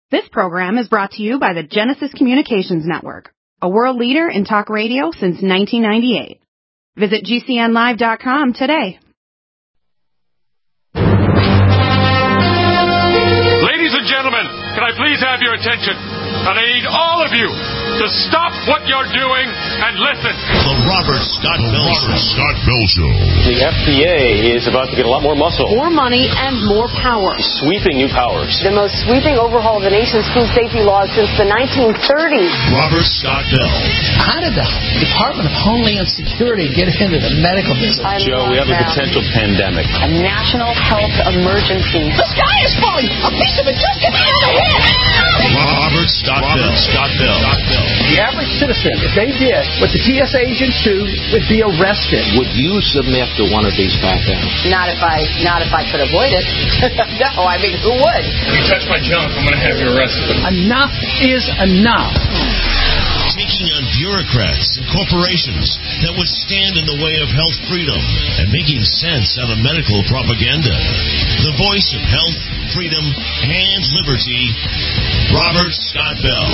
This program is brought to you by the Genesis Communications Network, a world leader in talk radio since 1998. Visit GCNlive.com today. Ladies and gentlemen, can I please have your attention? And I need all of you to stop what you're doing and listen. The Robert Scott Bell Show. The FDA is about to get a lot more muscle. More money and more power. Sweeping new powers. The most sweeping overhaul of the nation's food safety laws since the 1930s. Robert Scott Bell. How did the Department of Homeland Security get into the medical business? Joe, we have a potential pandemic. A national health emergency. The sky is falling! A piece of it just came out of the head! Robert Scott Bell. The average citizen, if they did what the TSA agents do, would be arrested. Would you submit to one of these backgrounds? Not if I could avoid it. No, I mean, who would? If you touch my junk, I'm going to have you arrested. Enough is enough. Taking on bureaucrats and corporations that would stand in the way of health freedom and making sense out of medical propaganda. The voice of health, freedom, and liberty, Robert Scott Bell.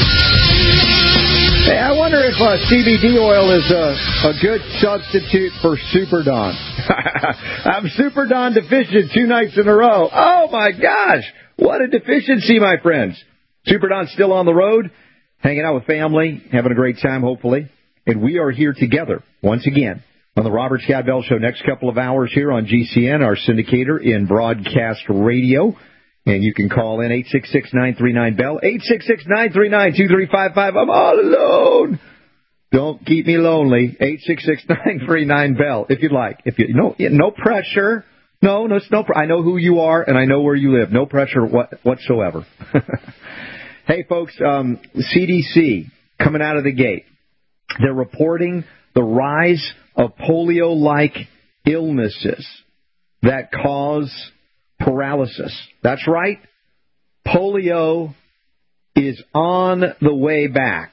Hey, I wonder if CBD oil is a good substitute for Superdon. I'm Superdon deficient 2 nights in a row. Oh, my gosh. What a deficiency, my friends. Superdon's still on the road, hanging out with family, having a great time, hopefully. And we are here together, once again, on the Robert Scott Bell Show. Next couple of hours here on GCN, our syndicator in broadcast radio. And you can call in 866-939-BELL, 866-939-2355. I'm all alone. Don't keep me lonely. 866-939-BELL, if you'd like. No pressure. No, I know who you are, and I know where you live. No pressure whatsoever. Hey, folks, CDC coming out of the gate. They're reporting the rise of polio-like illnesses that cause paralysis. That's right. Polio is on the way back.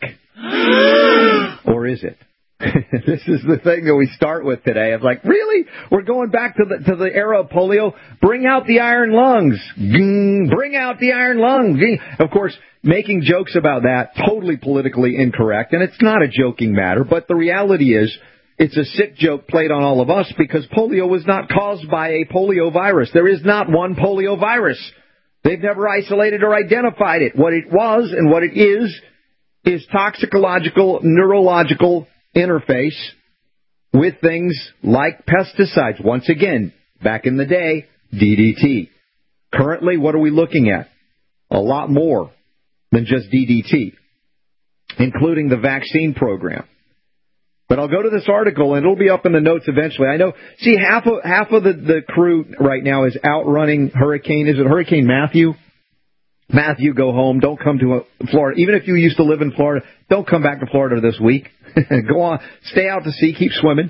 Or is it? This is the thing that we start with today. It's like, really? We're going back to the era of polio? Bring out the iron lungs. Bring out the iron lungs. Of course, making jokes about that, totally politically incorrect, and it's not a joking matter, but the reality is it's a sick joke played on all of us because polio was not caused by a polio virus. There is not one polio virus. They've never isolated or identified it. What it was and what it is toxicological, neurological interface with things like pesticides. Once again, back in the day, DDT. Currently, what are we looking at? A lot more than just DDT, including the vaccine program. But I'll go to this article, and it'll be up in the notes eventually. I know, see, half of the crew right now is outrunning Hurricane. Is it Hurricane Matthew? Matthew, go home. Don't come to Florida. Even if you used to live in Florida, don't come back to Florida this week. Go on. Stay out to sea. Keep swimming.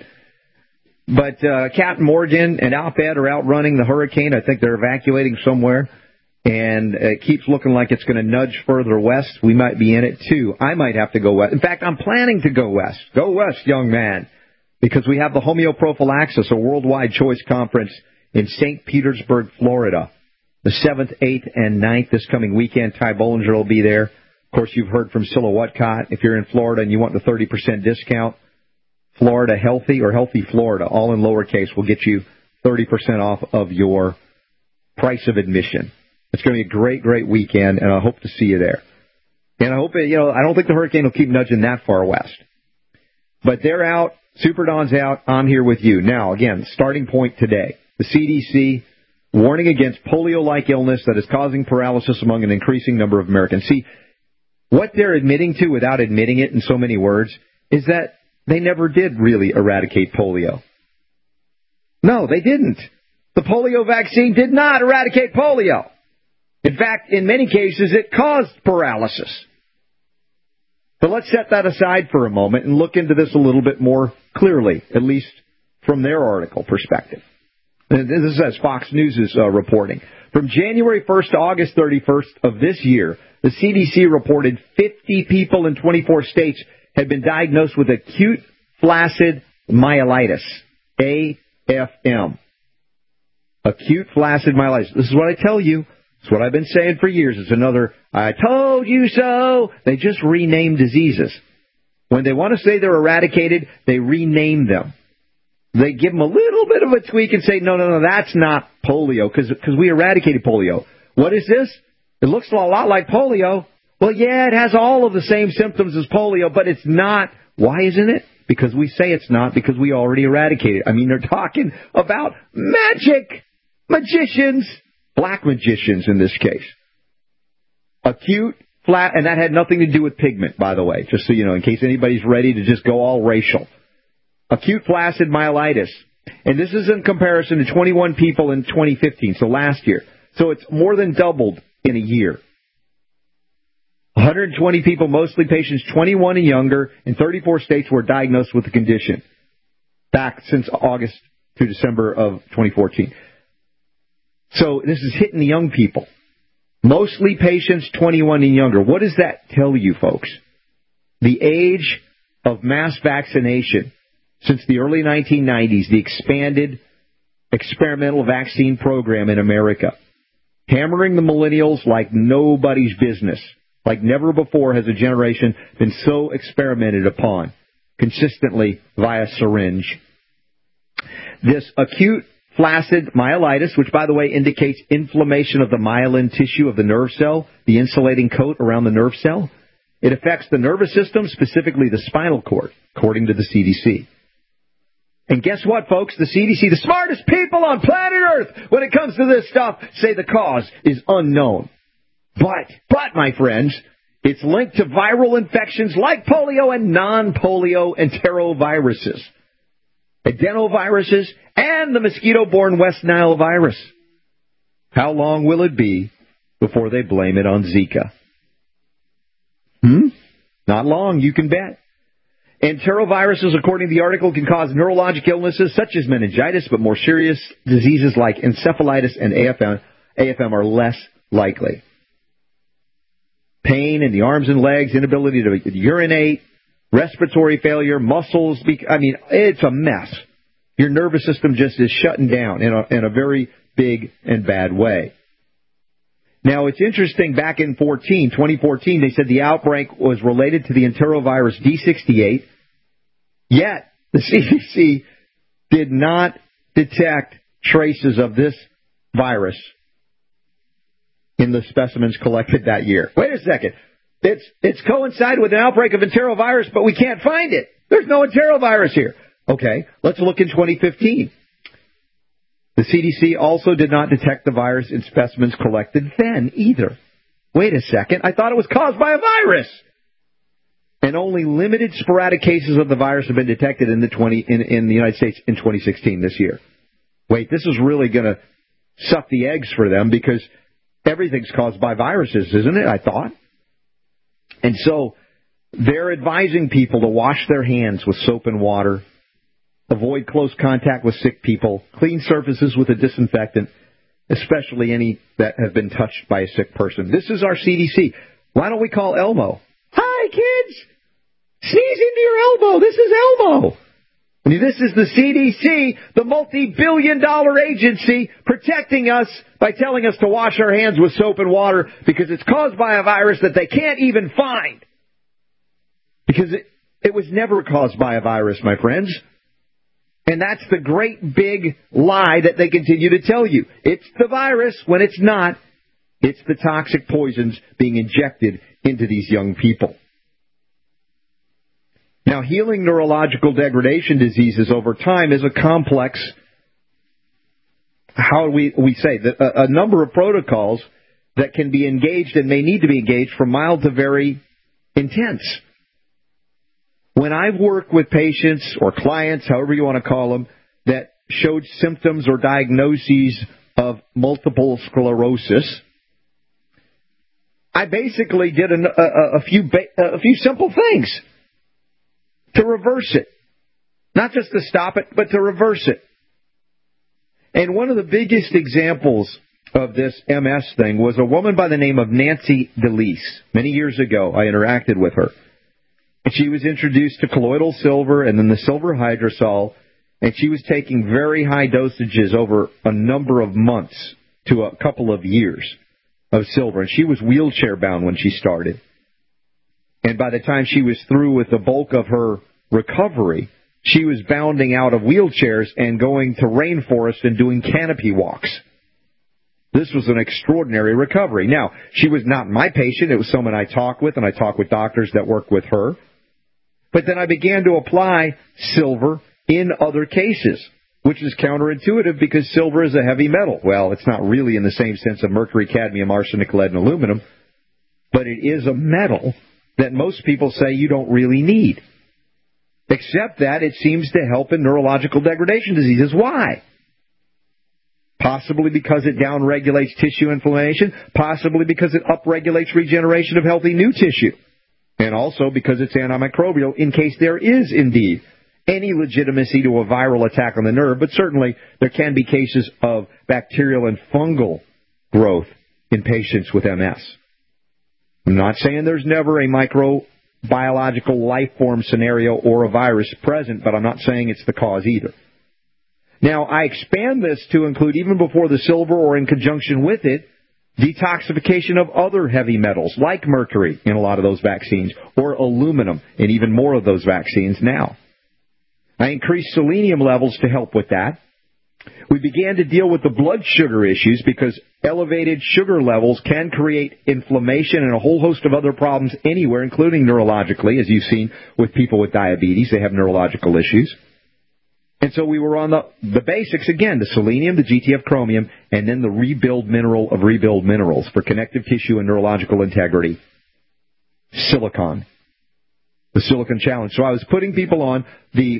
But Captain Morgan and Alped are outrunning the hurricane. I think they're evacuating somewhere. And it keeps looking like it's going to nudge further west. We might be in it, too. I might have to go west. In fact, I'm planning to go west. Go west, young man. Because we have the Homeoprophylaxis, a worldwide choice conference in St. Petersburg, Florida. The 7th, 8th, and 9th this coming weekend. Ty Bollinger will be there. Of course, you've heard from Scylla Whatcott. If you're in Florida and you want the 30% discount, Florida Healthy or Healthy Florida, all in lowercase, will get you 30% off of your price of admission. It's going to be a great, great weekend, and I hope to see you there. And I hope, I don't think the hurricane will keep nudging that far west. But they're out. Superdon's out. I'm here with you. Now, again, starting point today. The CDC warning against polio-like illness that is causing paralysis among an increasing number of Americans. See, what they're admitting to, without admitting it in so many words, is that they never did really eradicate polio. No, they didn't. The polio vaccine did not eradicate polio. In fact, in many cases, it caused paralysis. So let's set that aside for a moment and look into this a little bit more clearly, at least from their article perspective. And this is as Fox News is reporting. From January 1st to August 31st of this year, the CDC reported 50 people in 24 states had been diagnosed with acute flaccid myelitis, AFM. Acute flaccid myelitis. This is what I tell you. It's what I've been saying for years. It's another, I told you so. They just rename diseases. When they want to say they're eradicated, they rename them. They give them a little bit of a tweak and say, no, that's not polio, because we eradicated polio. What is this? It looks a lot like polio. Well, yeah, it has all of the same symptoms as polio, but it's not. Why isn't it? Because we say it's not, because we already eradicated it. I mean, they're talking about magic, magicians, black magicians in this case. Acute, flat, and that had nothing to do with pigment, by the way, just so you know, in case anybody's ready to just go all racial. Acute flaccid myelitis. And this is in comparison to 21 people in 2015, so last year. So it's more than doubled in a year. 120 people, mostly patients 21 and younger, in 34 states were diagnosed with the condition back since August to December of 2014. So this is hitting the young people. Mostly patients 21 and younger. What does that tell you, folks? The age of mass vaccination since the early 1990s, the expanded experimental vaccine program in America, hammering the millennials like nobody's business. Like never before has a generation been so experimented upon consistently via syringe. This acute flaccid myelitis, which, by the way, indicates inflammation of the myelin tissue of the nerve cell, the insulating coat around the nerve cell. It affects the nervous system, specifically the spinal cord, according to the CDC. And guess what, folks? The CDC, the smartest people on planet Earth when it comes to this stuff, say the cause is unknown. But, my friends, it's linked to viral infections like polio and non-polio enteroviruses, adenoviruses, and the mosquito-borne West Nile virus. How long will it be before they blame it on Zika? Not long, you can bet. Enteroviruses, according to the article, can cause neurologic illnesses such as meningitis, but more serious diseases like encephalitis and AFM are less likely. Pain in the arms and legs, inability to urinate, respiratory failure, muscles. It's a mess. Your nervous system just is shutting down in a very big and bad way. Now, it's interesting, back in 2014, they said the outbreak was related to the enterovirus D68, yet the CDC did not detect traces of this virus in the specimens collected that year. Wait a second. It's coincided with an outbreak of enterovirus, but we can't find it. There's no enterovirus here. Okay, let's look in 2015. The CDC also did not detect the virus in specimens collected then either. Wait a second. I thought it was caused by a virus. And only limited sporadic cases of the virus have been detected in the United States in 2016, this year. Wait, this is really going to suck the eggs for them because everything's caused by viruses, isn't it? I thought. And so they're advising people to wash their hands with soap and water, avoid close contact with sick people, clean surfaces with a disinfectant, especially any that have been touched by a sick person. This is our CDC. Why don't we call Elmo? Hi, kids! Sneeze into your elbow. This is Elmo. This is the CDC, the multi-billion-dollar agency protecting us by telling us to wash our hands with soap and water because it's caused by a virus that they can't even find. Because it was never caused by a virus, my friends. And that's the great big lie that they continue to tell you. It's the virus when it's not. It's the toxic poisons being injected into these young people. Now, healing neurological degradation diseases over time is a complex, a number of protocols that can be engaged and may need to be engaged from mild to very intense. When I've worked with patients or clients, however you want to call them, that showed symptoms or diagnoses of multiple sclerosis, I basically did a few simple things to reverse it. Not just to stop it, but to reverse it. And one of the biggest examples of this MS thing was a woman by the name of Nancy DeLeese. Many years ago, I interacted with her. And she was introduced to colloidal silver and then the silver hydrosol, and she was taking very high dosages over a number of months to a couple of years. of silver. And she was wheelchair bound when she started. And by the time she was through with the bulk of her recovery, she was bounding out of wheelchairs and going to rainforest and doing canopy walks. This was an extraordinary recovery. Now, she was not my patient. It was someone I talked with, and I talked with doctors that worked with her. But then I began to apply silver in other cases, which is counterintuitive because silver is a heavy metal. Well, it's not really in the same sense of mercury, cadmium, arsenic, lead, and aluminum, but it is a metal that most people say you don't really need, except that it seems to help in neurological degradation diseases. Why? Possibly because it downregulates tissue inflammation, possibly because it upregulates regeneration of healthy new tissue, and also because it's antimicrobial in case there is indeed any legitimacy to a viral attack on the nerve, but certainly there can be cases of bacterial and fungal growth in patients with MS. I'm not saying there's never a microbiological life form scenario or a virus present, but I'm not saying it's the cause either. Now, I expand this to include, even before the silver or in conjunction with it, detoxification of other heavy metals, like mercury in a lot of those vaccines, or aluminum in even more of those vaccines now. I increased selenium levels to help with that. We began to deal with the blood sugar issues because elevated sugar levels can create inflammation and a whole host of other problems anywhere, including neurologically, as you've seen with people with diabetes. They have neurological issues. And so we were on the basics again, the selenium, the GTF chromium, and then the rebuild mineral of rebuild minerals for connective tissue and neurological integrity, silicon, the silicon challenge. So I was putting people on the,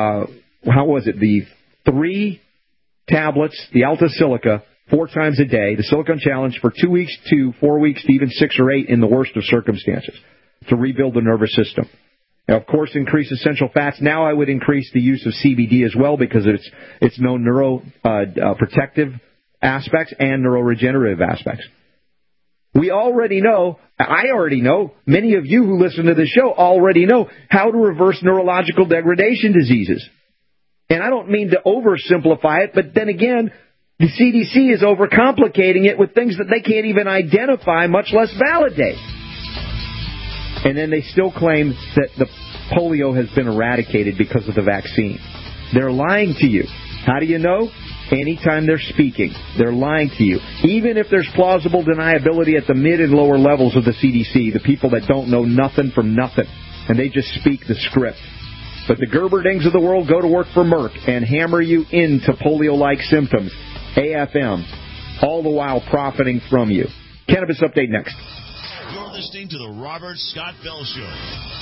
the 3 tablets, the Alta Silica, 4 times a day, the silicon challenge for 2 weeks to 4 weeks to even 6 or 8 in the worst of circumstances to rebuild the nervous system. Now, of course, increase essential fats. Now I would increase the use of CBD as well because it's known neuroprotective aspects and neuroregenerative aspects. We already know, I already know, many of you who listen to this show already know how to reverse neurological degradation diseases. And I don't mean to oversimplify it, but then again, the CDC is overcomplicating it with things that they can't even identify, much less validate. And then they still claim that the polio has been eradicated because of the vaccine. They're lying to you. How do you know? Anytime they're speaking, they're lying to you. Even if there's plausible deniability at the mid and lower levels of the CDC, the people that don't know nothing from nothing, and they just speak the script. But the Gerberdings of the world go to work for Merck and hammer you into polio-like symptoms, AFM, all the while profiting from you. Cannabis Update next. You're listening to The Robert Scott Bell Show.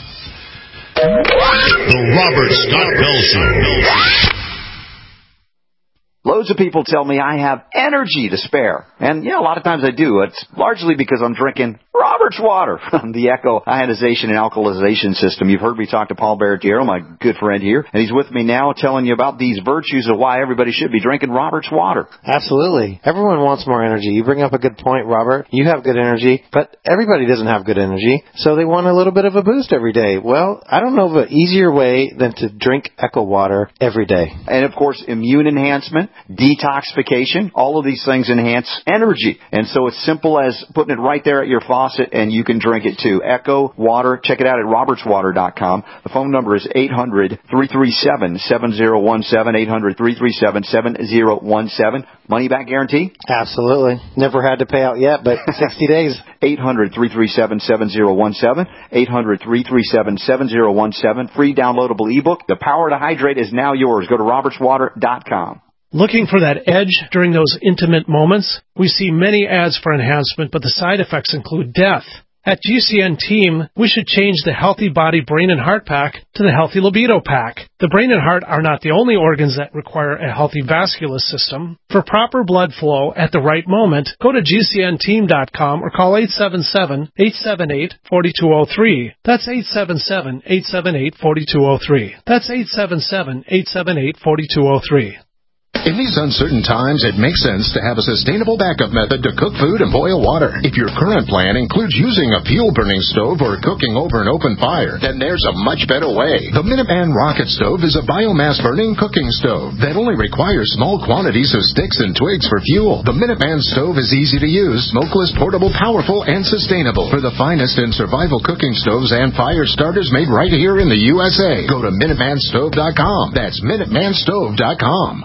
The Robert Scott Bell Show. Loads of people tell me I have energy to spare. And, a lot of times I do. It's largely because I'm drinking Robert's water, the Echo ionization and alkalization system. You've heard me talk to Paul Barretiero, my good friend here, and he's with me now telling you about these virtues of why everybody should be drinking Robert's water. Absolutely. Everyone wants more energy. You bring up a good point, Robert. You have good energy, but everybody doesn't have good energy, so they want a little bit of a boost every day. Well, I don't know of an easier way than to drink Echo water every day. And, of course, immune enhancement, detoxification, all of these things enhance energy. And so it's simple as putting it right there at your faucet, and you can drink it too. Echo Water. Check it out at robertswater.com. The phone number is 800-337-7017, 800-337-7017. Money back guarantee? Absolutely. Never had to pay out yet, but 60 days. 800-337-7017, 800-337-7017. Free downloadable ebook. The Power to Hydrate is now yours. Go to robertswater.com. Looking for that edge during those intimate moments? We see many ads for enhancement, but the side effects include death. At GCN Team, we should change the Healthy Body, Brain, and Heart Pack to the Healthy Libido Pack. The brain and heart are not the only organs that require a healthy vascular system. For proper blood flow at the right moment, go to GCNteam.com or call 877-878-4203. That's 877-878-4203. That's 877-878-4203. In these uncertain times, it makes sense to have a sustainable backup method to cook food and boil water. If your current plan includes using a fuel-burning stove or cooking over an open fire, then there's a much better way. The Minuteman Rocket Stove is a biomass-burning cooking stove that only requires small quantities of sticks and twigs for fuel. The Minuteman stove is easy to use, smokeless, portable, powerful, and sustainable. For the finest in survival cooking stoves and fire starters made right here in the USA, go to MinutemanStove.com. That's MinutemanStove.com.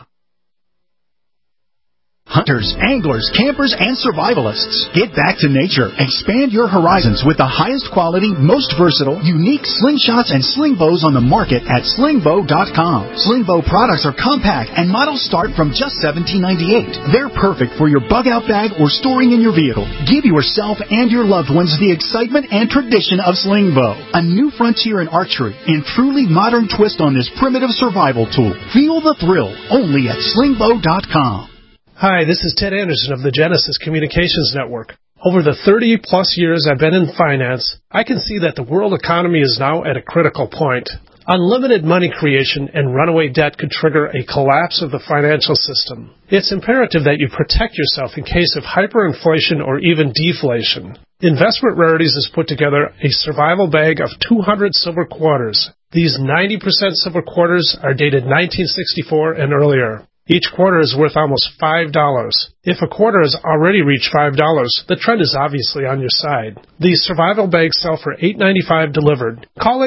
Hunters, anglers, campers, and survivalists. Get back to nature. Expand your horizons with the highest quality, most versatile, unique slingshots and sling bows on the market at slingbow.com. Slingbow products are compact and models start from just $17.98. They're perfect for your bug-out bag or storing in your vehicle. Give yourself and your loved ones the excitement and tradition of Slingbow, a new frontier in archery and truly modern twist on this primitive survival tool. Feel the thrill only at slingbow.com. Hi, this is Ted Anderson of the Genesis Communications Network. Over the 30-plus years I've been in finance, I can see that the world economy is now at a critical point. Unlimited money creation and runaway debt could trigger a collapse of the financial system. It's imperative that you protect yourself in case of hyperinflation or even deflation. Investment Rarities has put together a survival bag of 200 silver quarters. These 90% silver quarters are dated 1964 and earlier. Each quarter is worth almost $5. If a quarter has already reached $5, the trend is obviously on your side. These survival bags sell for $8.95 delivered. Call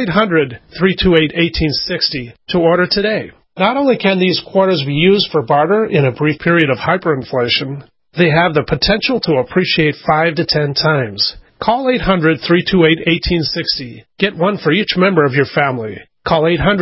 800-328-1860 to order today. Not only can these quarters be used for barter in a brief period of hyperinflation, they have the potential to appreciate 5 to 10 times. Call 800-328-1860. Get one for each member of your family. Call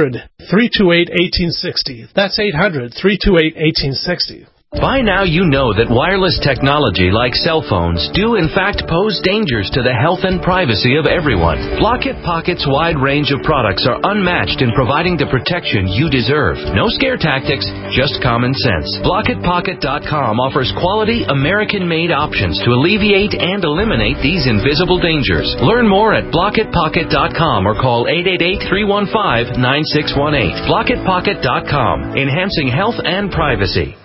800-328-1860. That's 800-328-1860. By now you know that wireless technology like cell phones do in fact pose dangers to the health and privacy of everyone. Blockit Pocket's wide range of products are unmatched in providing the protection you deserve. No scare tactics, just common sense. BlockitPocket.com offers quality American-made options to alleviate and eliminate these invisible dangers. Learn more at BlockitPocket.com or call 888-315-9618. BlockitPocket.com, enhancing health and privacy.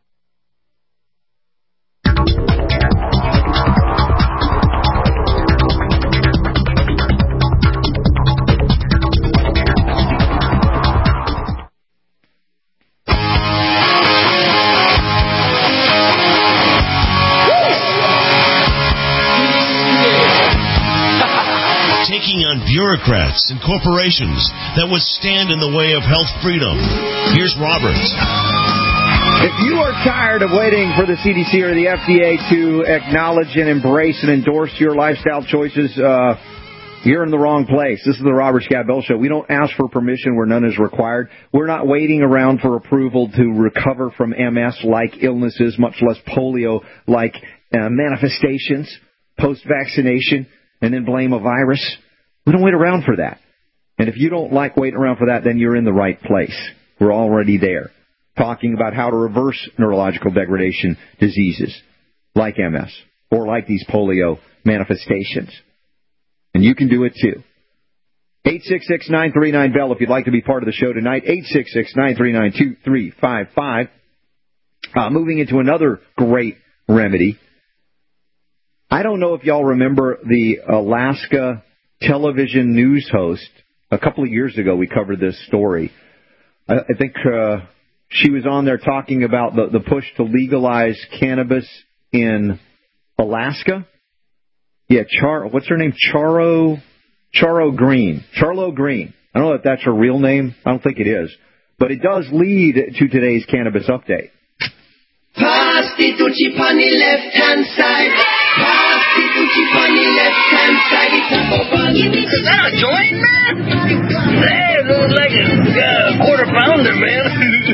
Bureaucrats and corporations that would stand in the way of health freedom. Here's Robert. If you are tired of waiting for the CDC or the FDA to acknowledge and embrace and endorse your lifestyle choices, you're in the wrong place. This is the Robert Scott Bell Show. We don't ask for permission where none is required. We're not waiting around for approval to recover from MS-like illnesses, much less polio-like manifestations post-vaccination, and then blame a virus. We don't wait around for that. And if you don't like waiting around for that, then you're in the right place. We're already there, talking about how to reverse neurological degradation diseases like MS or like these polio manifestations. And you can do it too. 866-939-BELL if you'd like to be part of the show tonight. 866-939-2355. Moving into another great remedy. I don't know if y'all remember the Alaska television news host. A couple of years ago, we covered this story. I think she was on there talking about the push to legalize cannabis in Alaska. Yeah, what's her name? Charlo Green. Charlo Green. I don't know if that's her real name. I don't think it is. But it does lead to today's cannabis update. Prostitute on the left-hand side. Prostitute on the left-hand side. Is that a joint, man? Hey, it looks like a quarter pounder, man.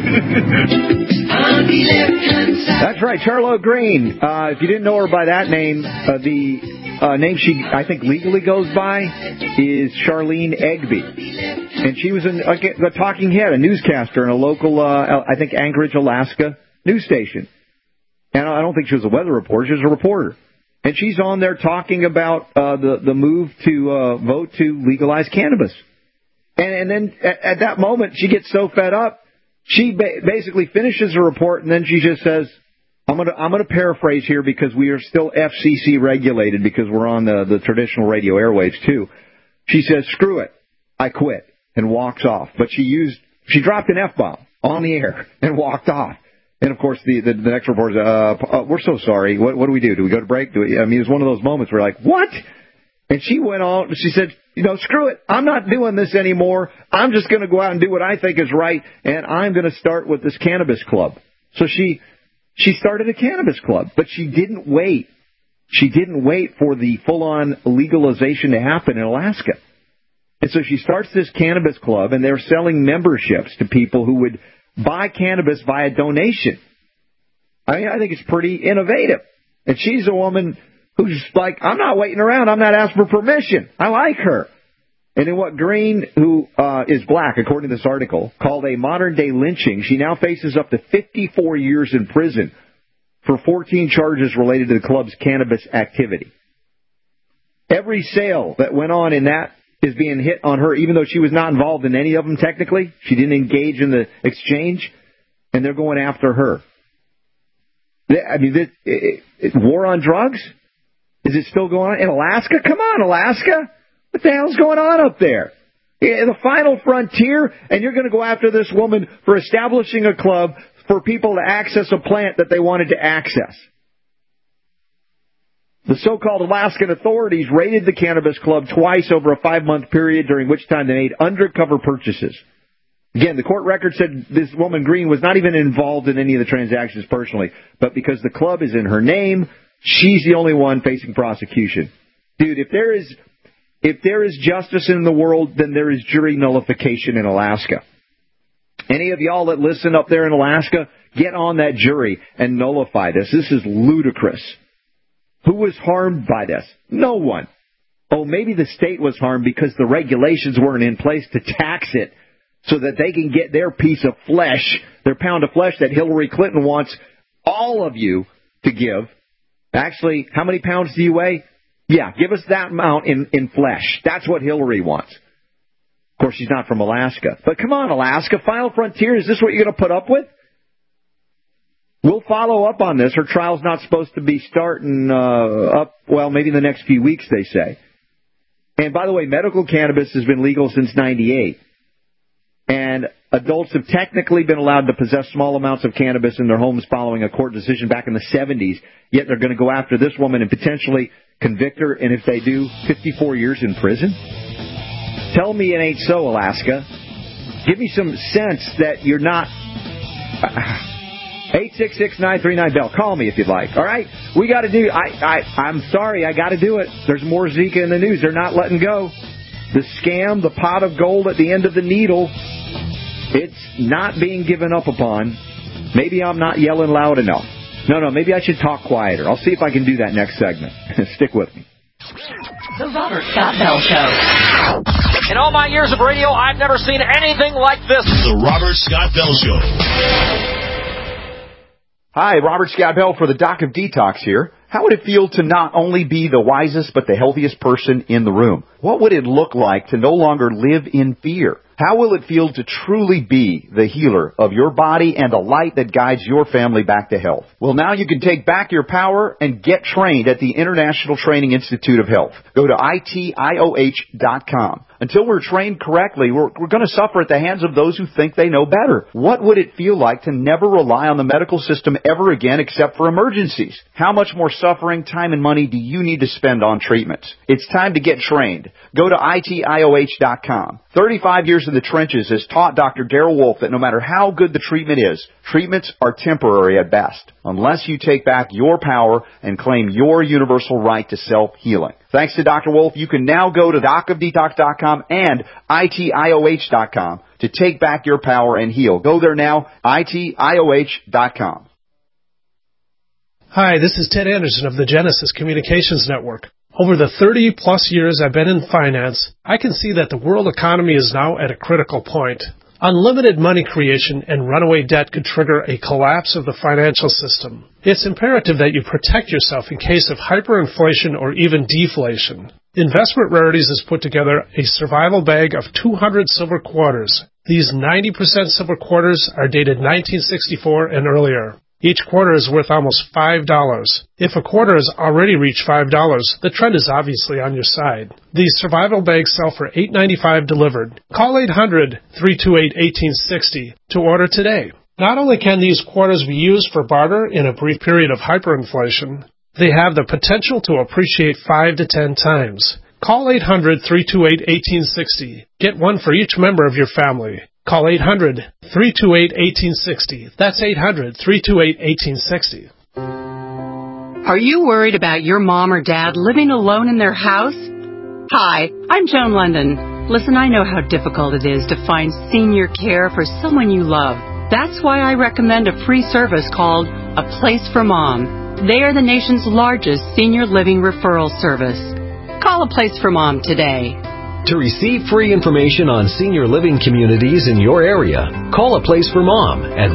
On the left-hand side. That's right, Charlo Green. If you didn't know her by that name, the name she, I think, legally goes by is Charlene Egby. And she was a talking head, a newscaster in a local, I think, Anchorage, Alaska news station. And I don't think she was a weather reporter. She was a reporter. And she's on there talking about the move to vote to legalize cannabis. And then at that moment, she gets so fed up She basically finishes her report, and then she just says, I'm gonna paraphrase here because we are still FCC regulated because we're on the traditional radio airwaves too. She says, screw it, I quit, and walks off. But she dropped an F-bomb on the air and walked off. And, of course, the next report is, we're so sorry. What do we do? Do we go to break? It was one of those moments where, like, what? And she went on, she said, screw it. I'm not doing this anymore. I'm just going to go out and do what I think is right, and I'm going to start with this cannabis club. So she started a cannabis club, but she didn't wait. She didn't wait for the full-on legalization to happen in Alaska. And so she starts this cannabis club, and they're selling memberships to people who would buy cannabis via donation. I think it's pretty innovative. And she's a woman who's like, I'm not waiting around. I'm not asking for permission. I like her. And in what Green, who is black, according to this article, called a modern-day lynching, she now faces up to 54 years in prison for 14 charges related to the club's cannabis activity. Every sale that went on in that is being hit on her, even though she was not involved in any of them technically. She didn't engage in the exchange, and they're going after her. War on drugs? Is it still going on in Alaska? Come on, Alaska. What the hell's going on up there? The final frontier, and you're going to go after this woman for establishing a club for people to access a plant that they wanted to access. The so-called Alaskan authorities raided the cannabis club twice over a 5-month period, during which time they made undercover purchases. Again, the court record said this woman, Green, was not even involved in any of the transactions personally, but because the club is in her name, she's the only one facing prosecution. Dude, if there is justice in the world, then there is jury nullification in Alaska. Any of y'all that listen up there in Alaska, get on that jury and nullify this. This is ludicrous. Who was harmed by this? No one. Oh, maybe the state was harmed because the regulations weren't in place to tax it so that they can get their piece of flesh, their pound of flesh that Hillary Clinton wants all of you to give. Actually, how many pounds do you weigh? Yeah, give us that amount in flesh. That's what Hillary wants. Of course, she's not from Alaska. But come on, Alaska, final frontier, is this what you're going to put up with? We'll follow up on this. Her trial's not supposed to be starting up, well, maybe in the next few weeks, they say. And by the way, medical cannabis has been legal since 98. And adults have technically been allowed to possess small amounts of cannabis in their homes following a court decision back in the 70s. Yet they're going to go after this woman and potentially convict her, and if they do, 54 years in prison? Tell me it ain't so, Alaska. Give me some sense that you're not... 866-939-BELL. Call me if you'd like. All right? We got to do... I'm sorry, I got to do it. There's more Zika in the news. They're not letting go. The scam, the pot of gold at the end of the needle, it's not being given up upon. Maybe I'm not yelling loud enough. No, maybe I should talk quieter. I'll see if I can do that next segment. Stick with me. The Robert Scott Bell Show. In all my years of radio, I've never seen anything like this. The Robert Scott Bell Show. Hi, Robert Scott Bell for the Doc of Detox here. How would it feel to not only be the wisest but the healthiest person in the room? What would it look like to no longer live in fear? How will it feel to truly be the healer of your body and the light that guides your family back to health? Well, now you can take back your power and get trained at the International Training Institute of Health. Go to ITIOH.com. Until we're trained correctly, we're going to suffer at the hands of those who think they know better. What would it feel like to never rely on the medical system ever again except for emergencies? How much more suffering, time, and money do you need to spend on treatments? It's time to get trained. Go to ITIOH.com. 35 years in the trenches has taught Dr. Darrell Wolfe that no matter how good the treatment is, treatments are temporary at best, unless you take back your power and claim your universal right to self-healing. Thanks to Dr. Wolfe, you can now go to docofdetox.com and ITIOH.com to take back your power and heal. Go there now, ITIOH.com. Hi, this is Ted Anderson of the Genesis Communications Network. Over the 30-plus years I've been in finance, I can see that the world economy is now at a critical point. Unlimited money creation and runaway debt could trigger a collapse of the financial system. It's imperative that you protect yourself in case of hyperinflation or even deflation. Investment Rarities has put together a survival bag of 200 silver quarters. These 90% silver quarters are dated 1964 and earlier. Each quarter is worth almost $5. If a quarter has already reached $5, the trend is obviously on your side. These survival bags sell for $8.95 delivered. Call 800-328-1860 to order today. Not only can these quarters be used for barter in a brief period of hyperinflation, they have the potential to appreciate 5 to 10 times. Call 800-328-1860. Get one for each member of your family. Call 800-328-1860. That's 800-328-1860. Are you worried about your mom or dad living alone in their house? Hi, I'm Joan London. Listen, I know how difficult it is to find senior care for someone you love. That's why I recommend a free service called A Place for Mom. They are the nation's largest senior living referral service. Call A Place for Mom today. To receive free information on senior living communities in your area, call A Place for Mom at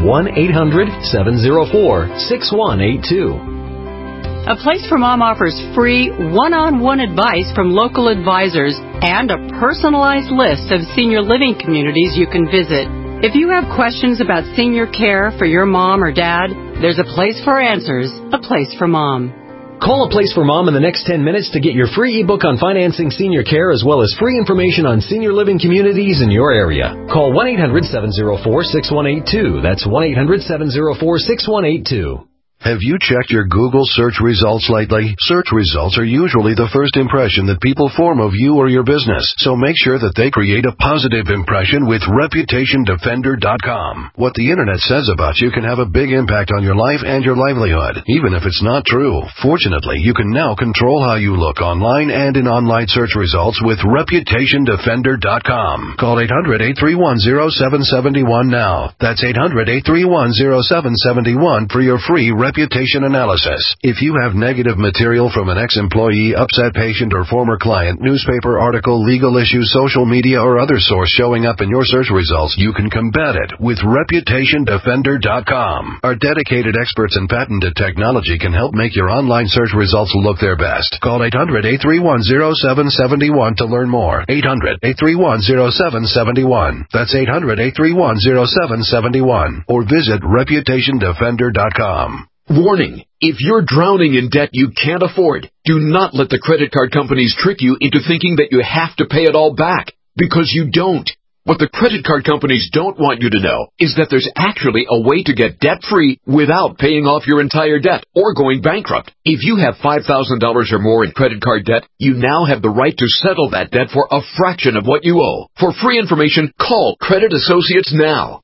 1-800-704-6182. A Place for Mom offers free one-on-one advice from local advisors and a personalized list of senior living communities you can visit. If you have questions about senior care for your mom or dad, there's a place for answers, A Place for Mom. Call A Place for Mom in the next 10 minutes to get your free ebook on financing senior care as well as free information on senior living communities in your area. Call 1-800-704-6182. That's 1-800-704-6182. Have you checked your Google search results lately? Search results are usually the first impression that people form of you or your business, so make sure that they create a positive impression with ReputationDefender.com. What the Internet says about you can have a big impact on your life and your livelihood, even if it's not true. Fortunately, you can now control how you look online and in online search results with ReputationDefender.com. Call 800-831-0771 now. That's 800-831-0771 for your free reputation analysis. If you have negative material from an ex-employee, upset patient, or former client, newspaper article, legal issue, social media, or other source showing up in your search results, you can combat it with ReputationDefender.com. Our dedicated experts in patented technology can help make your online search results look their best. Call 800-831-0771 to learn more. 800-831-0771. That's 800-831-0771. Or visit ReputationDefender.com. Warning, if you're drowning in debt you can't afford, do not let the credit card companies trick you into thinking that you have to pay it all back, because you don't. What the credit card companies don't want you to know is that there's actually a way to get debt-free without paying off your entire debt or going bankrupt. If you have $5,000 or more in credit card debt, you now have the right to settle that debt for a fraction of what you owe. For free information, call Credit Associates now.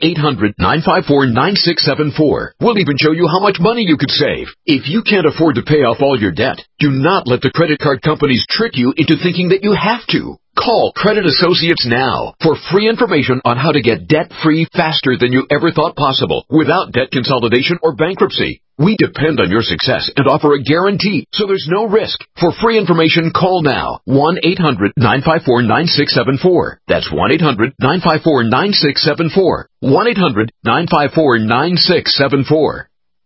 1-800-954-9674. We'll even show you how much money you could save. If you can't afford to pay off all your debt, do not let the credit card companies trick you into thinking that you have to. Call Credit Associates now for free information on how to get debt-free faster than you ever thought possible without debt consolidation or bankruptcy. We depend on your success and offer a guarantee, so there's no risk. For free information, call now. 1-800-954-9674. That's 1-800-954-9674. 1-800-954-9674.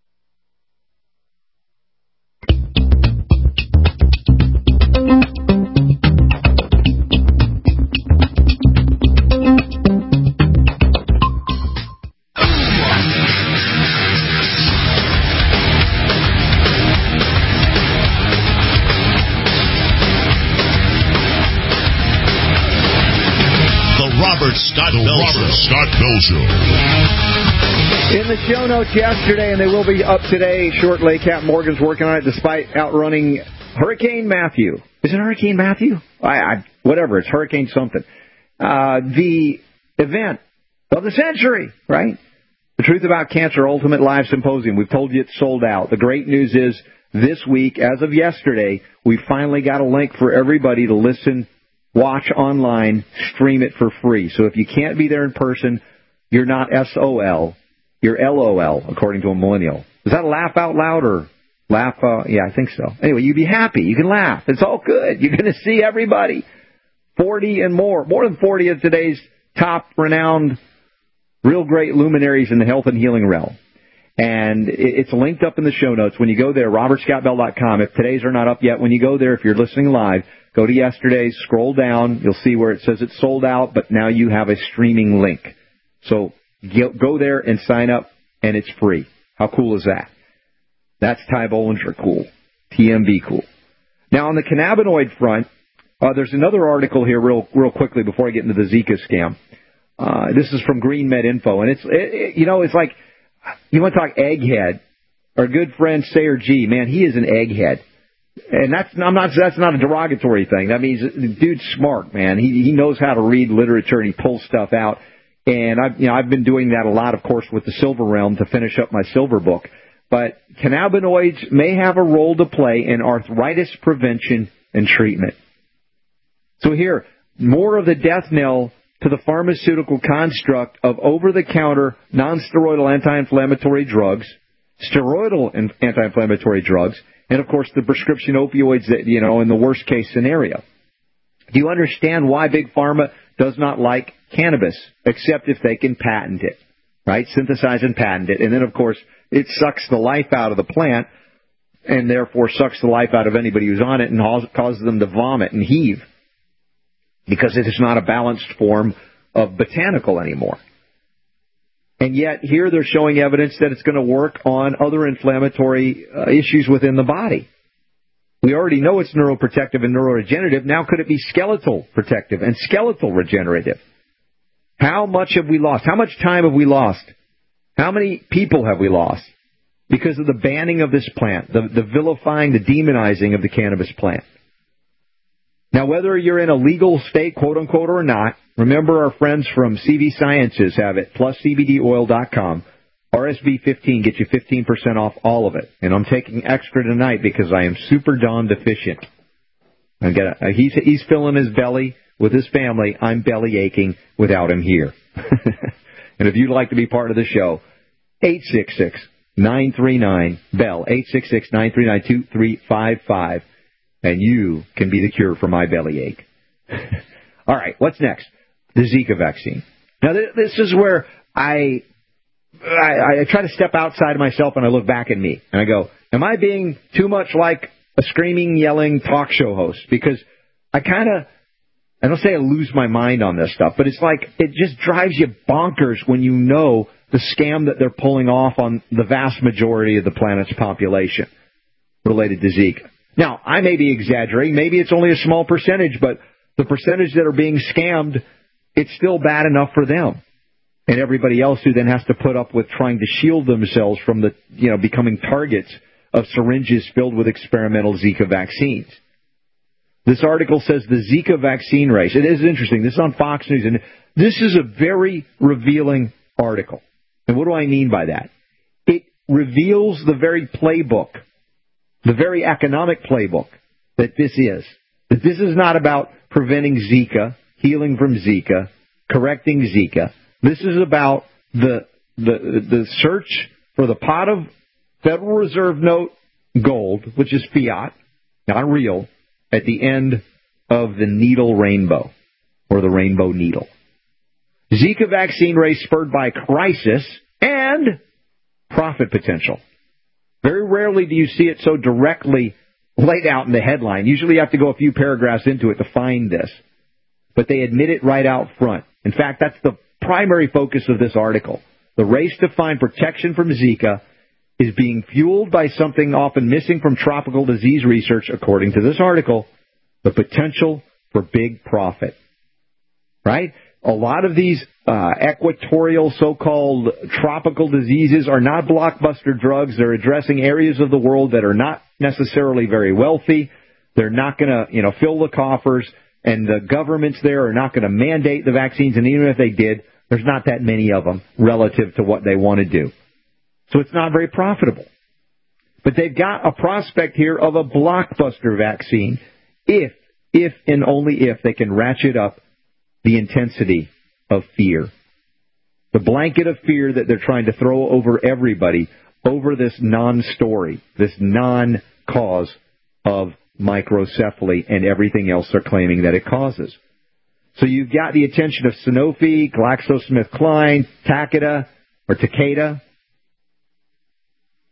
Scott Bell Show. In the show notes yesterday, and they will be up today shortly, Captain Morgan's working on it despite outrunning Hurricane Matthew. Is it Hurricane Matthew? Whatever, it's Hurricane something. The event of the century, right? The Truth About Cancer Ultimate Live Symposium. We've told you it's sold out. The great news is this week, as of yesterday, we finally got a link for everybody to listen, watch online, stream it for free. So if you can't be there in person, you're not SOL, you're LOL, according to a millennial. Is that a laugh out loud or laugh? Yeah, I think so. Anyway, you'd be happy. You can laugh. It's all good. You're going to see everybody. 40 and more than 40 of today's top renowned, real great luminaries in the health and healing realm. And it's linked up in the show notes. When you go there, robertscottbell.com. If today's are not up yet, when you go there, if you're listening live, Go to yesterday's, scroll down. You'll see where it says it's sold out, but now you have a streaming link. So go there and sign up, and it's free. How cool is that? That's Ty Bollinger cool. TMB cool. Now, on the cannabinoid front, there's another article here real quickly before I get into the Zika scam. This is from Green Med Info, and it's like, you want to talk egghead. Our good friend Sayer G, man, he is an egghead. And that's not a derogatory thing. That means the dude's smart, man. He knows how to read literature and he pulls stuff out. And I've been doing that a lot, of course, with the Silver Realm to finish up my Silver book. But cannabinoids may have a role to play in arthritis prevention and treatment. So here, more of the death knell to the pharmaceutical construct of over-the-counter non-steroidal anti-inflammatory drugs, steroidal anti-inflammatory drugs, and, of course, the prescription opioids that, in the worst-case scenario. Do you understand why Big Pharma does not like cannabis, except if they can patent it, right? Synthesize and patent it. And then, of course, it sucks the life out of the plant and, therefore, sucks the life out of anybody who's on it and causes them to vomit and heave because it is not a balanced form of botanical anymore. And yet here they're showing evidence that it's going to work on other inflammatory issues within the body. We already know it's neuroprotective and neuroregenerative. Now could it be skeletal protective and skeletal regenerative? How much have we lost? How much time have we lost? How many people have we lost because of the banning of this plant, the vilifying, the demonizing of the cannabis plant? Now, whether you're in a legal state, quote-unquote, or not, remember our friends from CV Sciences have it, pluscbdoil.com. RSB15 gets you 15% off all of it. And I'm taking extra tonight because I am super dawn deficient. He's filling his belly with his family. I'm belly aching without him here. And if you'd like to be part of the show, 866-939-BELL, 866-939-2355. And you can be the cure for my bellyache. All right, what's next? The Zika vaccine. Now, this is where I try to step outside of myself and I look back at me. And I go, am I being too much like a screaming, yelling talk show host? Because I don't say I lose my mind on this stuff, but it's like it just drives you bonkers when you know the scam that they're pulling off on the vast majority of the planet's population related to Zika. Now, I may be exaggerating. Maybe it's only a small percentage, but the percentage that are being scammed, it's still bad enough for them and everybody else who then has to put up with trying to shield themselves from the, becoming targets of syringes filled with experimental Zika vaccines. This article says the Zika vaccine race. It is interesting. This is on Fox News, and this is a very revealing article. And what do I mean by that? It reveals the very playbook, the very economic playbook that this is. That this is not about preventing Zika, healing from Zika, correcting Zika. This is about the search for the pot of Federal Reserve note gold, which is fiat, not real, at the end of the needle rainbow, or the rainbow needle. Zika vaccine race spurred by crisis and profit potential. Very rarely do you see it so directly laid out in the headline. Usually you have to go a few paragraphs into it to find this. But they admit it right out front. In fact, that's the primary focus of this article. The race to find protection from Zika is being fueled by something often missing from tropical disease research, according to this article, the potential for big profit. Right? A lot of these equatorial so-called tropical diseases are not blockbuster drugs. They're addressing areas of the world that are not necessarily very wealthy. They're not going to, fill the coffers, and the governments there are not going to mandate the vaccines. And even if they did, there's not that many of them relative to what they want to do. So it's not very profitable. But they've got a prospect here of a blockbuster vaccine if and only if they can ratchet up the intensity of fear. The blanket of fear that they're trying to throw over everybody over this non-story, this non-cause of microcephaly and everything else they're claiming that it causes. So you've got the attention of Sanofi, GlaxoSmithKline, Takeda,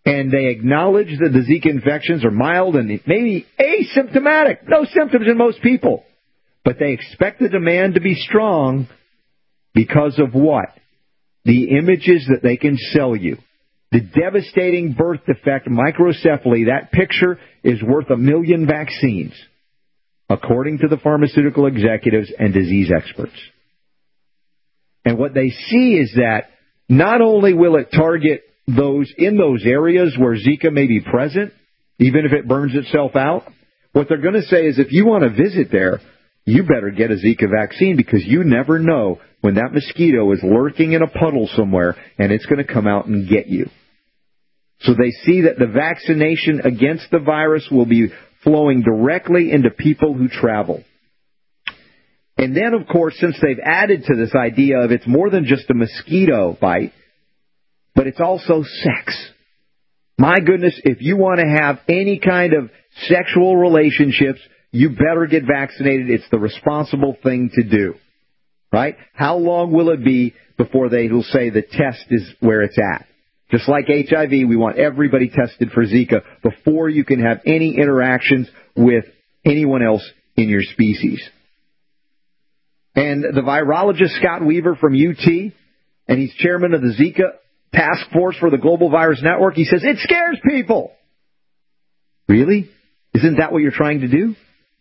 and they acknowledge that the Zika infections are mild and maybe asymptomatic, no symptoms in most people. But they expect the demand to be strong because of what? The images that they can sell you. The devastating birth defect microcephaly, that picture is worth 1 million vaccines, according to the pharmaceutical executives and disease experts. And what they see is that not only will it target those in those areas where Zika may be present, even if it burns itself out, what they're going to say is if you want to visit there, you better get a Zika vaccine because you never know when that mosquito is lurking in a puddle somewhere and it's going to come out and get you. So they see that the vaccination against the virus will be flowing directly into people who travel. And then, of course, since they've added to this idea of it's more than just a mosquito bite, but it's also sex. My goodness, if you want to have any kind of sexual relationships, you better get vaccinated. It's the responsible thing to do. Right? How long will it be before they will say the test is where it's at? Just like HIV, we want everybody tested for Zika before you can have any interactions with anyone else in your species. And the virologist Scott Weaver from UT, and he's chairman of the Zika Task Force for the Global Virus Network, he says, it scares people. Really? Isn't that what you're trying to do?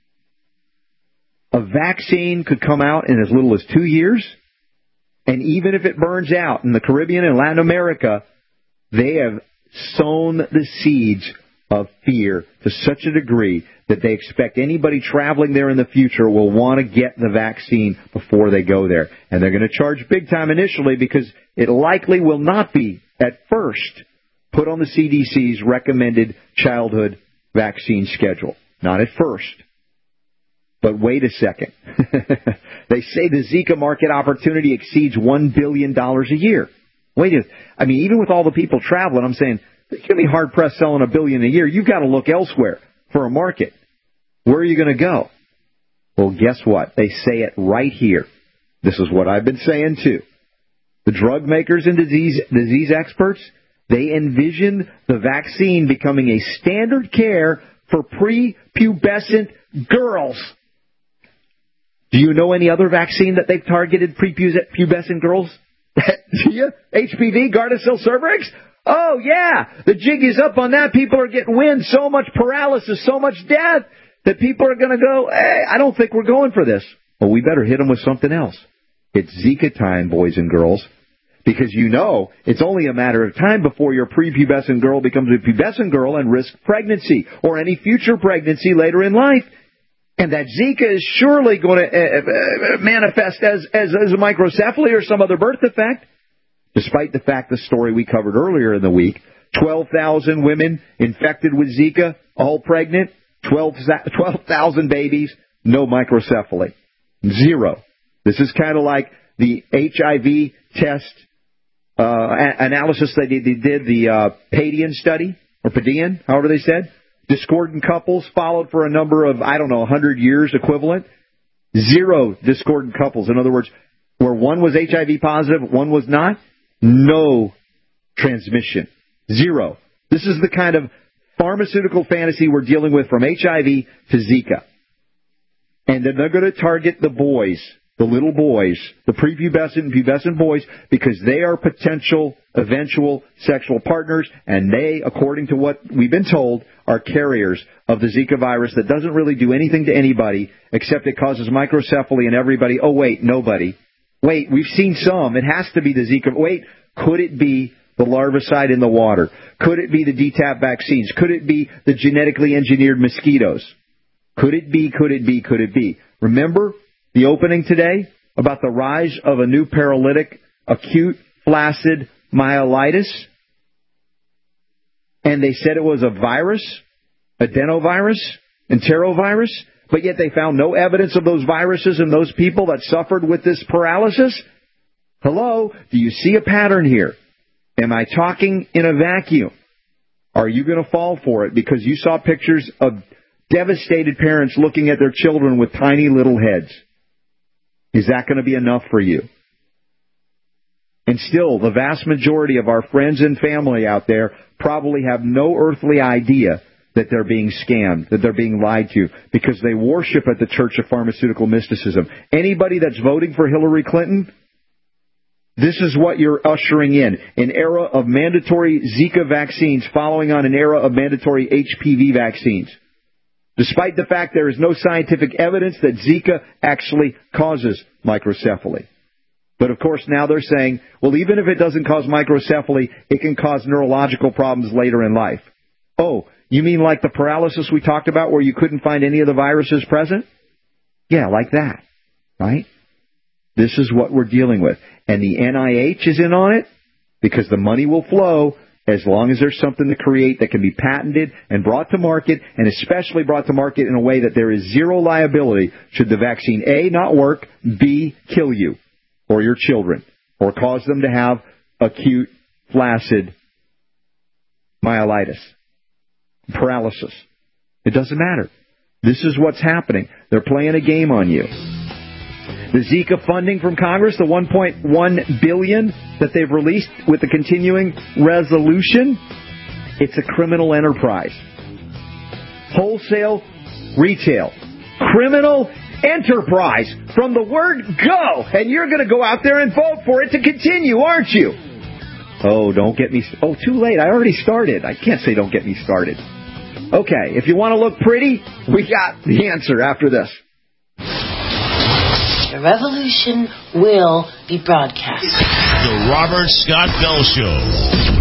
A vaccine could come out in as little as 2 years, and even if it burns out in the Caribbean and Latin America, they have sown the seeds of fear to such a degree that they expect anybody traveling there in the future will want to get the vaccine before they go there. And they're going to charge big time initially because it likely will not be, at first, put on the CDC's recommended childhood vaccine schedule. Not at first. But wait a second. They say the Zika market opportunity exceeds $1 billion a year. Even with all the people traveling, I'm saying, it's going to be hard-pressed selling $1 billion a year. You've got to look elsewhere for a market. Where are you going to go? Well, guess what? They say it right here. This is what I've been saying, too. The drug makers and disease experts, they envision the vaccine becoming a standard care for prepubescent girls. Do you know any other vaccine that they've targeted prepubescent girls? Do you? HPV, Gardasil, Cervarix? Oh, yeah. The jig is up on that. People are getting wind. So much paralysis, so much death that people are going to go, hey, I don't think we're going for this. Well, we better hit them with something else. It's Zika time, boys and girls. Because you know it's only a matter of time before your prepubescent girl becomes a pubescent girl and risks pregnancy or any future pregnancy later in life. And that Zika is surely going to manifest as a microcephaly or some other birth defect. Despite the fact the story we covered earlier in the week, 12,000 women infected with Zika, all pregnant, 12,000 babies, no microcephaly. Zero. This is kind of like the HIV test analysis they did, the Padian study, or Padian, however they said. Discordant couples followed for a number of, 100 years equivalent. Zero discordant couples. In other words, where one was HIV positive, one was not, no transmission. Zero. This is the kind of pharmaceutical fantasy we're dealing with from HIV to Zika. And then they're going to target the boys, the little boys, the prepubescent and pubescent boys, because they are potential eventual sexual partners, and they, according to what we've been told, are carriers of the Zika virus that doesn't really do anything to anybody except it causes microcephaly in everybody. Oh, wait, nobody. Wait, we've seen some. It has to be the Zika. Wait, could it be the larvicide in the water? Could it be the DTaP vaccines? Could it be the genetically engineered mosquitoes? Could it be, could it be, could it be? Remember the opening today about the rise of a new paralytic, acute flaccid myelitis? And they said it was a virus, adenovirus, enterovirus, but yet they found no evidence of those viruses in those people that suffered with this paralysis? Hello? Do you see a pattern here? Am I talking in a vacuum? Are you going to fall for it because you saw pictures of devastated parents looking at their children with tiny little heads? Is that going to be enough for you? And still, the vast majority of our friends and family out there probably have no earthly idea that they're being scammed, that they're being lied to, because they worship at the Church of Pharmaceutical Mysticism. Anybody that's voting for Hillary Clinton, this is what you're ushering in, an era of mandatory Zika vaccines following on an era of mandatory HPV vaccines. Despite the fact there is no scientific evidence that Zika actually causes microcephaly. But, of course, now they're saying, well, even if it doesn't cause microcephaly, it can cause neurological problems later in life. Oh, you mean like the paralysis we talked about where you couldn't find any of the viruses present? Yeah, like that, right? This is what we're dealing with. And the NIH is in on it because the money will flow as long as there's something to create that can be patented and brought to market, and especially brought to market in a way that there is zero liability should the vaccine, A, not work, B, kill you or your children, or cause them to have acute, flaccid myelitis, paralysis. It doesn't matter. This is what's happening. They're playing a game on you. The Zika funding from Congress, the $1.1 billion that they've released with the continuing resolution, it's a criminal enterprise. Wholesale, retail, criminal enterprise from the word go. And you're going to go out there and vote for it to continue, aren't you? Oh, don't get me... Oh, too late. I already started. I can't say don't get me started. Okay, if you want to look pretty, we got the answer after this. The revolution will be broadcast. The Robert Scott Bell Show.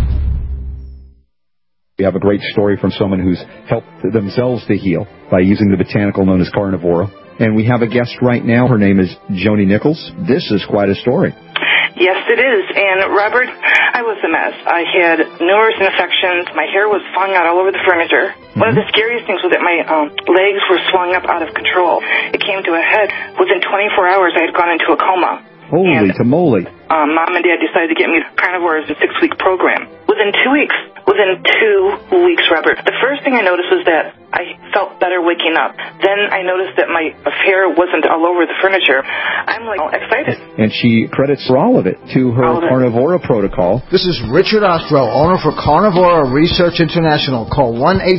We have a great story from someone who's helped themselves to heal by using the botanical known as Carnivora. And we have a guest right now. Her name is Joni Nichols. This is quite a story. Yes, it is. And, Robert, I was a mess. I had numerous infections. My hair was falling out all over the furniture. One of the scariest things was that my legs were swelling up out of control. It came to a head. Within 24 hours, I had gone into a coma. Holy tamale. Mom and Dad decided to get me Carnivore as a 6-week program. Within 2 weeks, Robert, the first thing I noticed was that I felt better waking up. Then I noticed that my hair wasn't all over the furniture. I'm excited. And she credits for all of it to her Carnivora protocol. This is Richard Ostro, owner for Carnivora Research International. Call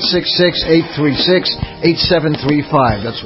1-866-836-8735. That's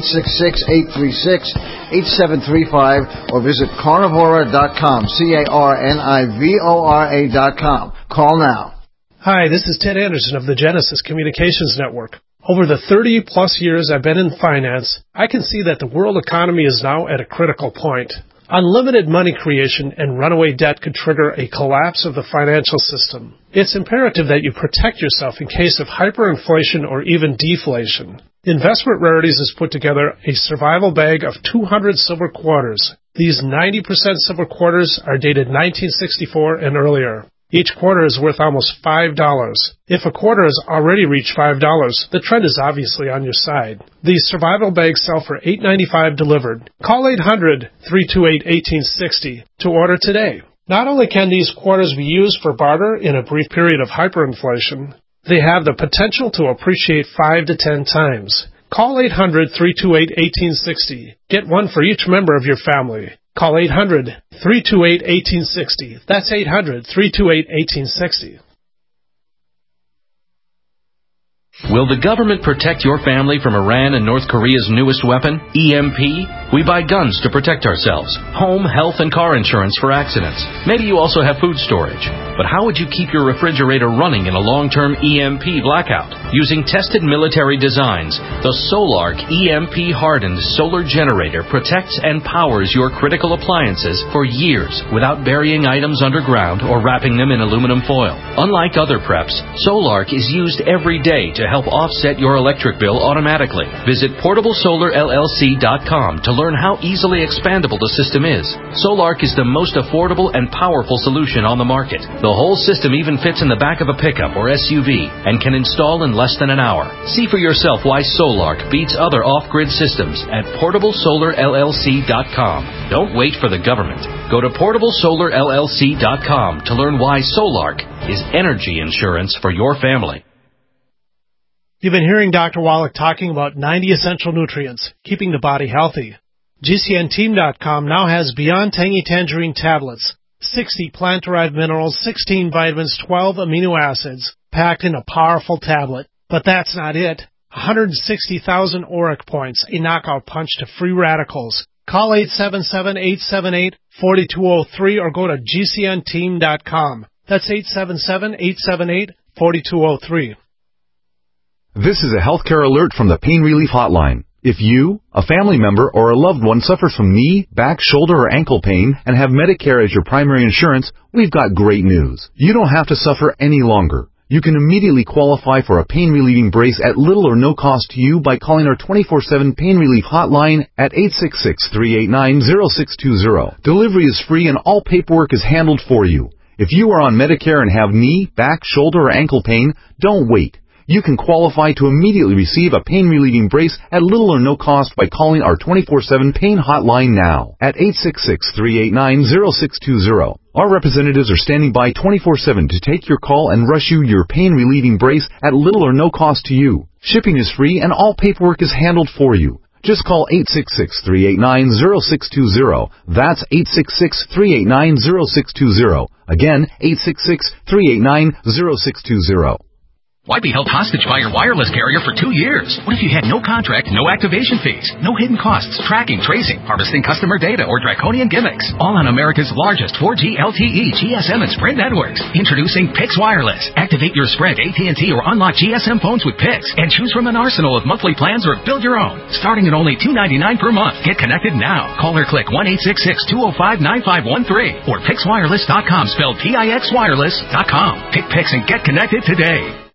1-866-836-8735, or visit carnivora.com, carnivora.com. Call now. Hi, this is Ted Anderson of the Genesis Communications Network. Over the 30-plus years I've been in finance, I can see that the world economy is now at a critical point. Unlimited money creation and runaway debt could trigger a collapse of the financial system. It's imperative that you protect yourself in case of hyperinflation or even deflation. Investment Rarities has put together a survival bag of 200 silver quarters. These 90% silver quarters are dated 1964 and earlier. Each quarter is worth almost $5. If a quarter has already reached $5, the trend is obviously on your side. These survival bags sell for $8.95 delivered. Call 800-328-1860 to order today. Not only can these quarters be used for barter in a brief period of hyperinflation, they have the potential to appreciate 5 to 10 times. Call 800-328-1860. Get one for each member of your family. Call 800-328-1860. That's 800-328-1860. Will the government protect your family from Iran and North Korea's newest weapon, EMP? We buy guns to protect ourselves, home, health, and car insurance for accidents. Maybe you also have food storage. But how would you keep your refrigerator running in a long-term EMP blackout? Using tested military designs, the Solark EMP-hardened solar generator protects and powers your critical appliances for years without burying items underground or wrapping them in aluminum foil. Unlike other preps, Solark is used every day to help offset your electric bill automatically. Visit PortableSolarLLC.com to learn how easily expandable the system is. Solark is the most affordable and powerful solution on the market. The whole system even fits in the back of a pickup or SUV and can install in less than an hour. See for yourself why Solark beats other off-grid systems at PortableSolarLLC.com. Don't wait for the government. Go to PortableSolarLLC.com to learn why Solark is energy insurance for your family. You've been hearing Dr. Wallach talking about 90 essential nutrients, keeping the body healthy. GCNteam.com now has Beyond Tangy Tangerine tablets. 60 plant-derived minerals, 16 vitamins, 12 amino acids, packed in a powerful tablet. But that's not it. 160,000 auric points, a knockout punch to free radicals. Call 877-878-4203 or go to GCNteam.com. That's 877-878-4203. This is a healthcare alert from the Pain Relief Hotline. If you, a family member, or a loved one suffers from knee, back, shoulder, or ankle pain and have Medicare as your primary insurance, we've got great news. You don't have to suffer any longer. You can immediately qualify for a pain-relieving brace at little or no cost to you by calling our 24/7 Pain Relief Hotline at 866-389-0620. Delivery is free and all paperwork is handled for you. If you are on Medicare and have knee, back, shoulder, or ankle pain, don't wait. You can qualify to immediately receive a pain-relieving brace at little or no cost by calling our 24/7 Pain Hotline now at 866-389-0620. Our representatives are standing by 24/7 to take your call and rush you your pain-relieving brace at little or no cost to you. Shipping is free and all paperwork is handled for you. Just call 866-389-0620. That's 866-389-0620. Again, 866-389-0620. Why be held hostage by your wireless carrier for 2 years? What if you had no contract, no activation fees, no hidden costs, tracking, tracing, harvesting customer data, or draconian gimmicks? All on America's largest 4G LTE, GSM, and Sprint networks. Introducing Pix Wireless. Activate your Sprint, AT&T, or unlock GSM phones with Pix, and choose from an arsenal of monthly plans or build your own. Starting at only $2.99 per month. Get connected now. Call or click 1-866-205-9513 or PixWireless.com, spelled PIXWireless.com. Pick Pix and get connected today.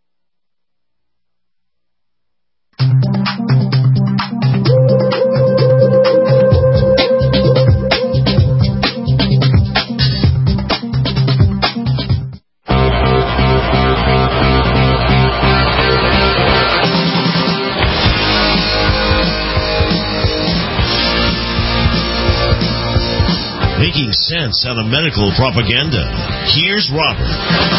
Making sense out of medical propaganda. Here's Robert.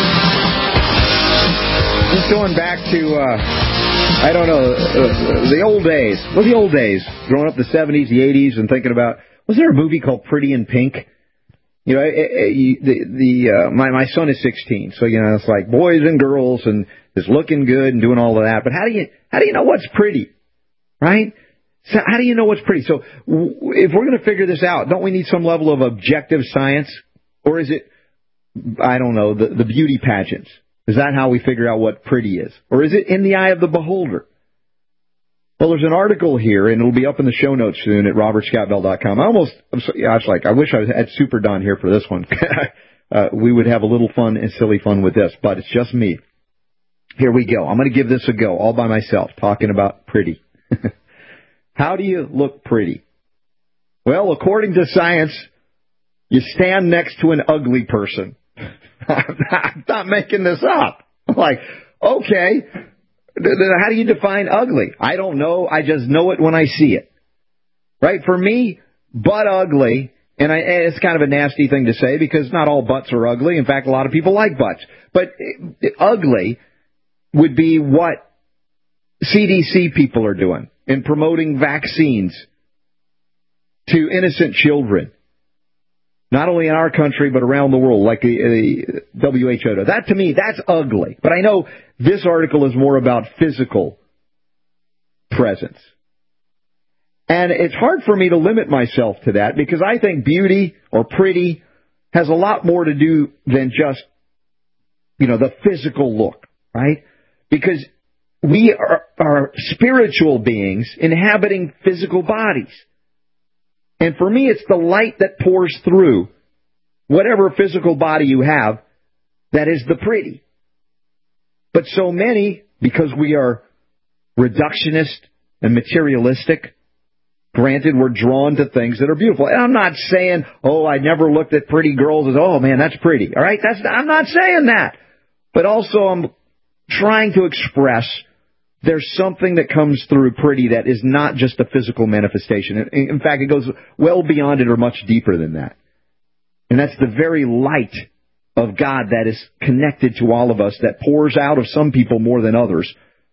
Just going back to, I don't know, the old days. Well, the old days. Growing up the 70s, the 80s, and thinking about, was there a movie called Pretty in Pink? You know, my son is 16, so, you know, it's like boys and girls and is looking good and doing all of that. But how do you know what's pretty? Right? So how do you know what's pretty? So if we're going to figure this out, don't we need some level of objective science? Or is it, I don't know, the beauty pageants? Is that how we figure out what pretty is? Or is it in the eye of the beholder? Well, there's an article here, and it'll be up in the show notes soon at robertscottbell.com. I wish I had Super Don here for this one. We would have a little fun and silly fun with this, but it's just me. Here we go. I'm going to give this a go all by myself, talking about pretty. How do you look pretty? Well, according to science, you stand next to an ugly person. I'm not making this up. I'm like, okay, how do you define ugly? I don't know. I just know it when I see it. Right? For me, butt ugly, and it's kind of a nasty thing to say because not all butts are ugly. In fact, a lot of people like butts. But ugly would be what CDC people are doing in promoting vaccines to innocent children. Not only in our country, but around the world, like the WHO. That, to me, that's ugly. But I know this article is more about physical presence. And it's hard for me to limit myself to that because I think beauty or pretty has a lot more to do than just, you know, the physical look, right? Because we are spiritual beings inhabiting physical bodies. And for me, it's the light that pours through whatever physical body you have that is the pretty. But so many, because we are reductionist and materialistic, granted, we're drawn to things that are beautiful. And I'm not saying, oh, I never looked at pretty girls as, oh, man, that's pretty. All right? I'm not saying that. But also I'm trying to express there's something that comes through pretty that is not just a physical manifestation. In fact, it goes well beyond it or much deeper than that. And that's the very light of God that is connected to all of us, that pours out of some people more than others.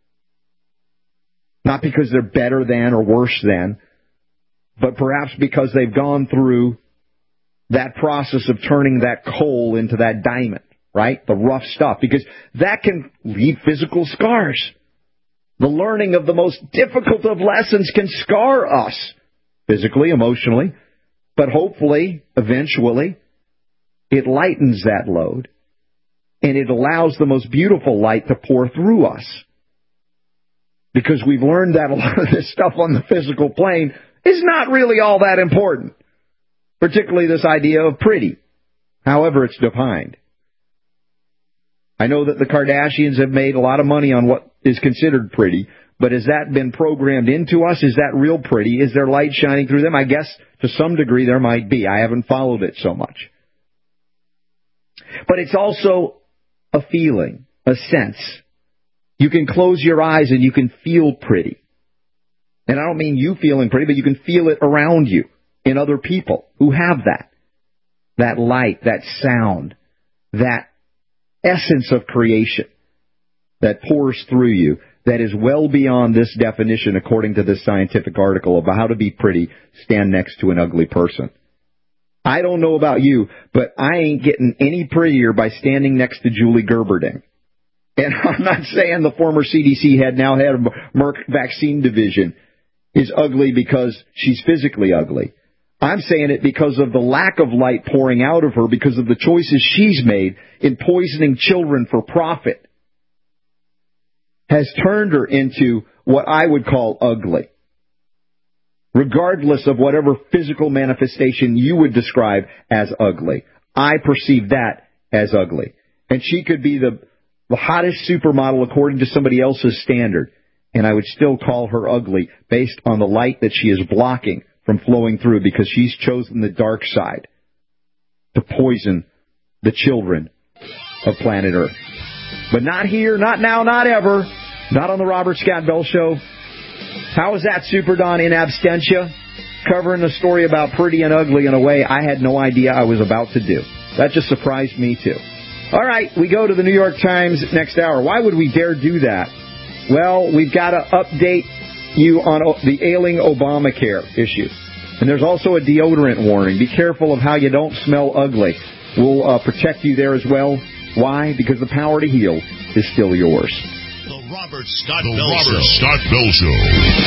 Not because they're better than or worse than, but perhaps because they've gone through that process of turning that coal into that diamond, right? The rough stuff, because that can leave physical scars. The learning of the most difficult of lessons can scar us, physically, emotionally, but hopefully, eventually, it lightens that load, and it allows the most beautiful light to pour through us. Because we've learned that a lot of this stuff on the physical plane is not really all that important, particularly this idea of pretty, however it's defined. I know that the Kardashians have made a lot of money on what is considered pretty, but has that been programmed into us? Is that real pretty? Is there light shining through them? I guess to some degree there might be. I haven't followed it so much. But it's also a feeling, a sense. You can close your eyes and you can feel pretty. And I don't mean you feeling pretty, but you can feel it around you in other people who have that. That light, that sound, that essence of creation that pours through you, that is well beyond this definition, according to this scientific article, about how to be pretty, stand next to an ugly person. I don't know about you, but I ain't getting any prettier by standing next to Julie Gerberding. And I'm not saying the former CDC head, now head of Merck vaccine division, is ugly because she's physically ugly. I'm saying it because of the lack of light pouring out of her, because of the choices she's made in poisoning children for profit, has turned her into what I would call ugly. Regardless of whatever physical manifestation you would describe as ugly, I perceive that as ugly. And she could be the hottest supermodel according to somebody else's standard, and I would still call her ugly based on the light that she is blocking from flowing through, because she's chosen the dark side to poison the children of planet Earth. But not here, not now, not ever. Not on the Robert Scott Bell Show. How is that, Super Don, in absentia? Covering a story about pretty and ugly in a way I had no idea I was about to do. That just surprised me, too. All right, we go to the New York Times next hour. Why would we dare do that? Well, we've got to update you on the ailing Obamacare issue. And there's also a deodorant warning. Be careful of how you don't smell ugly. We'll protect you there as well. Why? Because the power to heal is still yours. The Robert Scott Bell Show.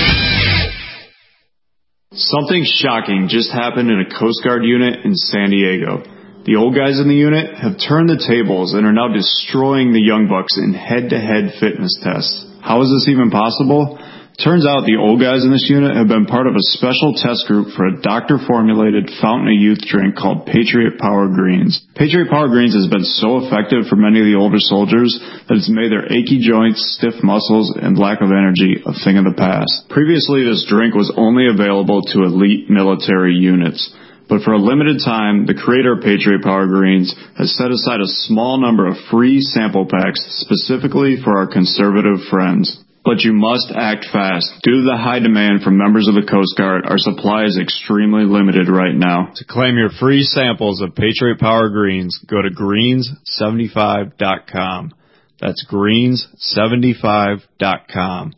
Something shocking just happened in a Coast Guard unit in San Diego. The old guys in the unit have turned the tables and are now destroying the young bucks in head-to-head fitness tests. How is this even possible? Turns out the old guys in this unit have been part of a special test group for a doctor-formulated fountain of youth drink called Patriot Power Greens. Patriot Power Greens has been so effective for many of the older soldiers that it's made their achy joints, stiff muscles, and lack of energy a thing of the past. Previously, this drink was only available to elite military units. But for a limited time, the creator of Patriot Power Greens has set aside a small number of free sample packs specifically for our conservative friends. But you must act fast. Due to the high demand from members of the Coast Guard, our supply is extremely limited right now. To claim your free samples of Patriot Power Greens, go to greens75.com. That's greens75.com.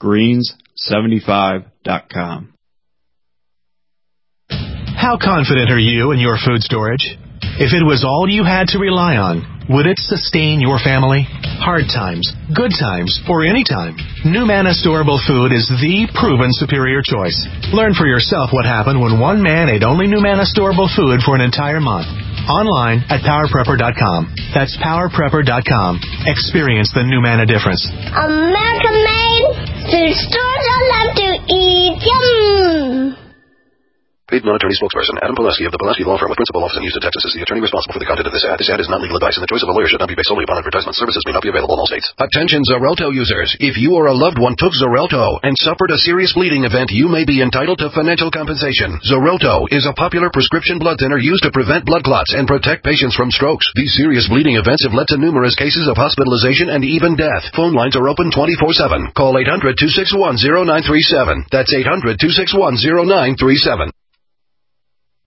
greens75.com. How confident are you in your food storage? If it was all you had to rely on, would it sustain your family? Hard times, good times, or any time, NuManna Storable Food is the proven superior choice. Learn for yourself what happened when one man ate only NuManna Storable Food for an entire month. Online at PowerPrepper.com. That's PowerPrepper.com. Experience the NuManna difference. American made food stores I love to eat. Yum! Paid non-attorney spokesperson Adam Pileski of the Pileski Law Firm with principal office in Houston, Texas is the attorney responsible for the content of this ad. This ad is not legal advice, and the choice of a lawyer should not be based solely upon advertisement. Services may not be available in all states. Attention Xarelto users. If you or a loved one took Xarelto and suffered a serious bleeding event, you may be entitled to financial compensation. Xarelto is a popular prescription blood thinner used to prevent blood clots and protect patients from strokes. These serious bleeding events have led to numerous cases of hospitalization and even death. Phone lines are open 24/7. Call 800-261-0937. That's 800-261-0937.